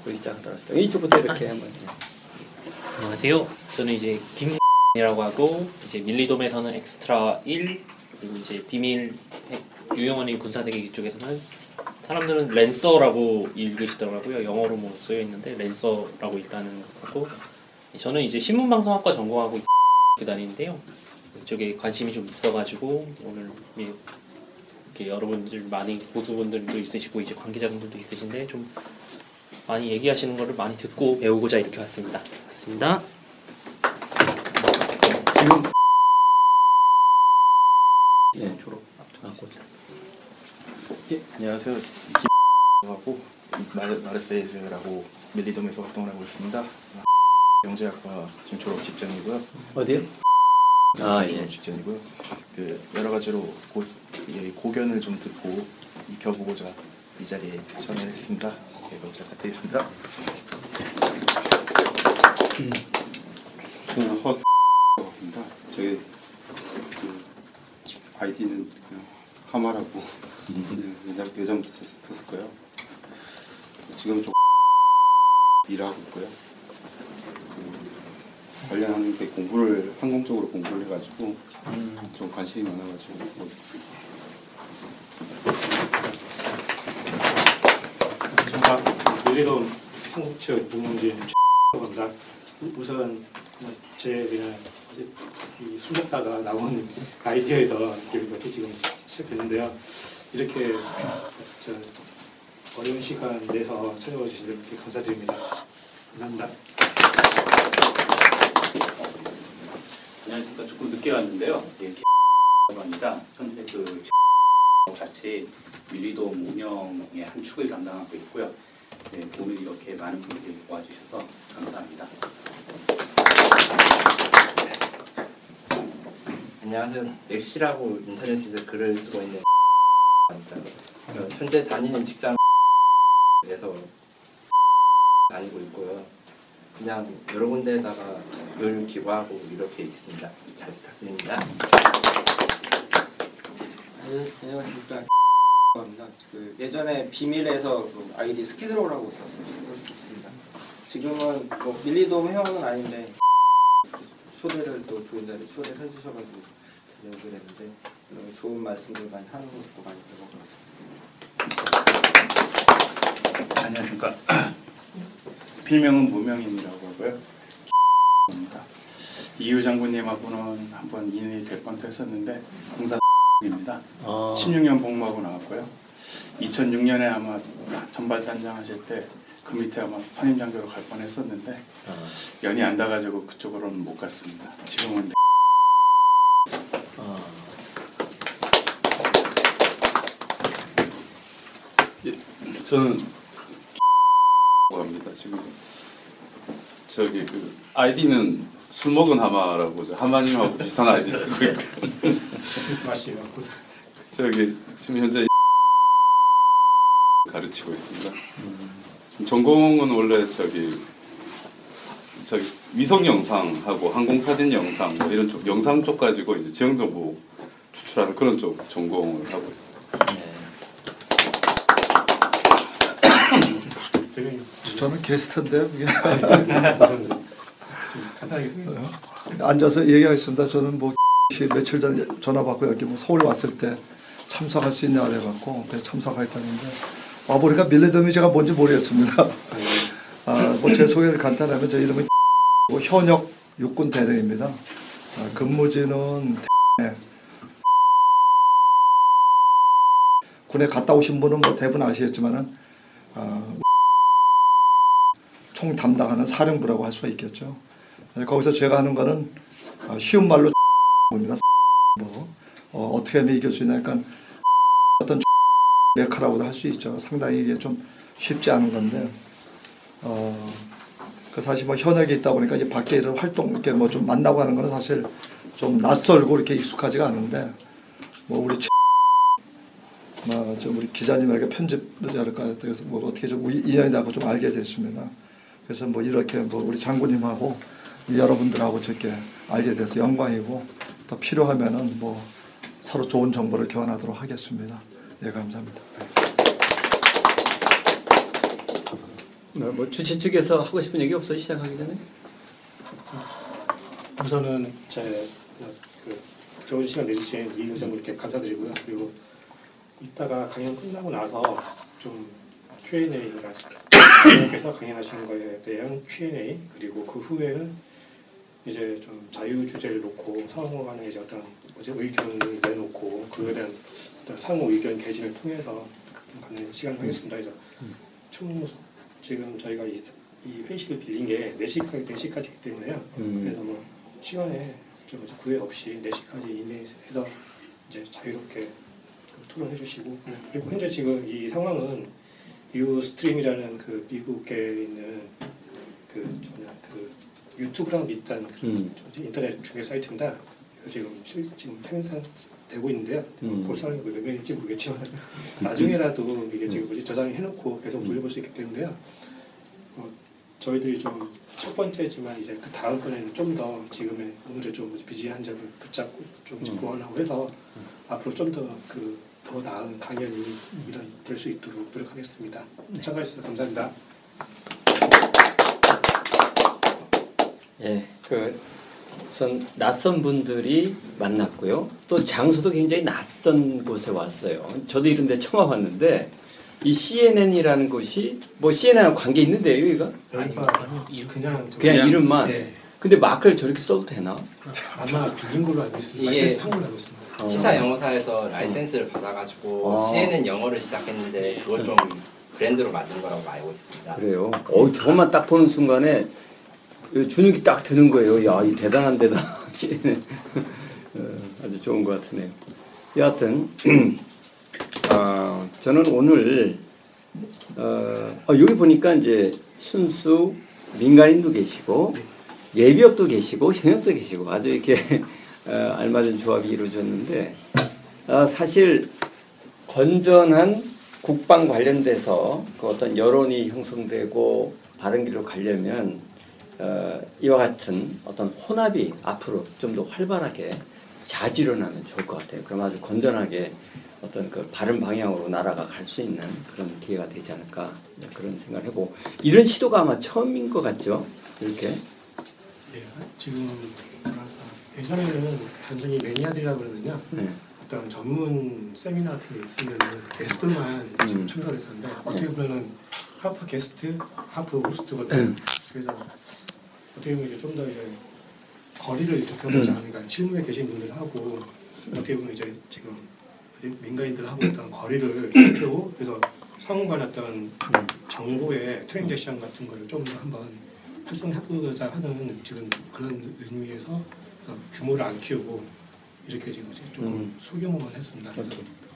시작하도록 하겠습니다. 이쪽부터 이렇게 한번. 안녕하세요. 저는 이제 김이라고 하고 이제 밀리돔에서는 엑스트라 1 그리고 이제 비밀 유영원이 군사세계기 쪽에서는 사람들은 랜서라고 읽으시더라고요. 영어로 뭐 쓰여 있는데 랜서라고 일단은 하고 저는 이제 신문방송학과 전공하고 다니는데요. 이쪽에 관심이 좀 있어가지고 오늘 이렇게 여러분들 많이 고수분들도 있으시고 이제 관계자분들도 있으신데 좀 많이 얘기하시는 거를 많이 듣고 배우고자 이렇게 왔습니다. 맞습니다. 지금 예 졸업 예, 안녕하세요. 김하고 마르세이즈라고 밀리돔에서 활동을 하고 있습니다. 경제학과 지금 졸업 직전이고요. 어디요? 졸업 직전이고요. 여러 가지로 고견을 좀 듣고 익혀보고자 이 자리에 추천을 했습니다. 네, 잘 부탁드리겠습니다. 저는 허입니다. 저희 아이디는 하마라고 예전부터 썼을까요? 지금 좀 일하고 있고요. 관련하는 게 항공 쪽으로 공부를 해가지고 좀 관심이 많아가지고 하고 있습니다. 제가 밀리돔 한국 측 부문진 합니다. 우선 그냥 이 술 먹다가 나온 아이디어에서 이렇게 지금 시작했는데요. 이렇게 어려운 시간 내서 찾아와 주신 이렇게 감사드립니다. 감사합니다. 안녕하십니까. 조금 늦게 왔는데요. 라고 합니다. 현재 같이 밀리돔 운영의 한 축을 담당하고 있고요. 네, 오늘 이렇게 많은 분들이 와주셔서 감사합니다. 안녕하세요. 엑시라고 인터넷에서 글을 쓰고 있는 현재 다니는 직장에서 다니고 있고요. 그냥 여러 군데에다가 늘 기부하고 이렇게 있습니다. 잘 부탁드립니다. 안녕하십니까. 예전에 비밀에서 아이디 스키드로우라고 썼습니다. 지금은 밀리돔 회원은 아닌데 초대를 또 좋은 자리에 초대를 해주셔가지고 연결을 했는데 좋은 말씀들 많이 하는 거 듣고 많이 배운 것 같습니다. 안녕하십니까. 필명은 무명인이라고 하고요. 입니다. 이유 장군님하고는 한번 인연이 될 뻔도 했었는데 공사입니다. 16년 복무하고 나왔고요. 2006년에 아마 전발단장 하실 때 그 밑에 아마 선임장교로 갈 뻔했었는데 연이 안 닿아가지고 그쪽으로는 못 갔습니다. 지금은 저는 합니다. 지금 아이디는 술 먹은 하마라고 하마님하고 비슷한 아이디 쓰고 있고 지금 현재 가르치고 있습니다. 전공은 원래 위성 영상하고 항공 사진 영상 뭐 이런 쪽 영상 쪽 가지고 이제 지형 정보 추출하는 그런 쪽 전공을 하고 있어요. 저는 게스트인데요. 앉아서 얘기하겠습니다. 저는 며칠 전에 전화 받고 여기 서울 왔을 때 참석할 수 있냐 그래갖고 참석하겠다는데 와보니까 밀리돔이 제가 뭔지 모르겠습니다. 제 소개를 간단하면 제 이름은 현역 육군 대령입니다. 근무지는 군에 갔다 오신 분은 대부분 아시겠지만은 총 담당하는 사령부라고 할 수가 있겠죠. 거기서 제가 하는 거는 쉬운 말로 봅니다. 어떻게 하면 이길 수 있나, 그러니까 어떤 메카라고도 할 수 있죠. 상당히 이게 좀 쉽지 않은 건데, 사실 현역에 있다 보니까 이제 밖에 이런 활동 이렇게 좀 만나고 하는 거는 사실 좀 낯설고 이렇게 익숙하지가 않은데, 우리 우리 기자님에게 편집을 할까 그래서 어떻게 좀 인연이 나고 좀 알게 됐습니다. 그래서 이렇게 우리 장군님하고 여러분들하고 저렇게 알게 돼서 영광이고 더 필요하면은 서로 좋은 정보를 교환하도록 하겠습니다. 네, 감사합니다. 뭐 주최 측에서 하고 싶은 얘기 없어요? 시작하기 전에? 우선은 그 좋은 시간 내주신 이 의장님께 감사드리고요. 그리고 이따가 강연 끝나고 나서 좀 Q&A가 의장님께서 강연하시는 거에 대한 Q&A 그리고 그 후에는 이제 좀 자유 주제를 놓고 상호 간의 이제 어떤 의견을 내놓고 그에 대한 어떤 상호 의견 개진을 통해서 가는 시간을 하겠습니다. 그래서 총 지금 저희가 이 회의실을 빌린 게 4시까지이기 때문에요. 그래서 뭐 시간에 좀 구애 없이 4시까지 이내에서 이제 자유롭게 토론해 주시고 그리고 현재 지금 이 상황은 유스트림이라는 그 미국에 있는 그 유튜브랑 비슷한 그런 인터넷 중개 사이트입니다. 지금 생산되고 있는데요. 볼 사람이 몇 명일지 모르겠지만 나중에라도 이게 지금 저장해놓고 계속 돌려볼 수 있기 때문에요. 저희들이 좀 첫 번째지만 이제 그 다음번에는 좀 더 지금의 오늘의 좀 비지한 점을 붙잡고 좀 보완하고 해서 앞으로 좀 더 나은 강연이 될 수 있도록 노력하겠습니다. 참가해 주셔서 감사합니다. 예, 우선 낯선 분들이 만났고요. 또 장소도 굉장히 낯선 곳에 왔어요. 저도 이런 데 처음 와봤는데 이 CNN이라는 곳이 뭐 CNN하고 관계 있는데요, 이거? 그냥 이름만. 네. 근데 마크를 저렇게 써도 되나? 아마 빌린 걸로 알고 있습니다. 이게 라이센스 한 걸로 알고 있습니다. 시사 영어사에서 라이센스를 받아가지고 CNN 영어를 시작했는데 그걸 좀 브랜드로 만든 거라고 알고 있습니다. 그래요. 저것만 딱 보는 순간에 주눅이 딱 드는 거예요. 야, 이 대단한 데다. 아주 좋은 것 같으네요. 여하튼 저는 오늘 여기 보니까 이제 순수 민간인도 계시고 예비역도 계시고 현역도 계시고 아주 이렇게 알맞은 조합이 이루어졌는데 사실 건전한 국방 관련돼서 그 어떤 여론이 형성되고 바른 길로 가려면 이와 같은 어떤 혼합이 앞으로 좀 더 활발하게 자주 일어나면 좋을 것 같아요. 그럼 아주 건전하게 어떤 그 바른 방향으로 나라가 갈 수 있는 그런 기회가 되지 않을까 그런 생각을 해보고 이런 시도가 아마 처음인 것 같죠? 이렇게. 네, 지금 예전에는 단순히 매니아들이라고 그러면요. 어떤 전문 세미나 같은 게 있으면 게스트만 참석을 했었는데 어떻게 보면은 하프 게스트, 하프 호스트거든요. 그래서 어떻게 보면 이제 좀 더 이제 거리를 좁혀보지 않으니까 실무에 계신 분들하고 어떻게 보면 이제 지금 민간인들하고 어떤 거리를 좁히고 그래서 상호간 어떤 정보의 트랜잭션 같은 걸 좀 더 한번 활성화해보자 하는 지금 그런 의미에서 규모를 안 키우고 이렇게 지금 좀 소규모만 했습니다. 그래서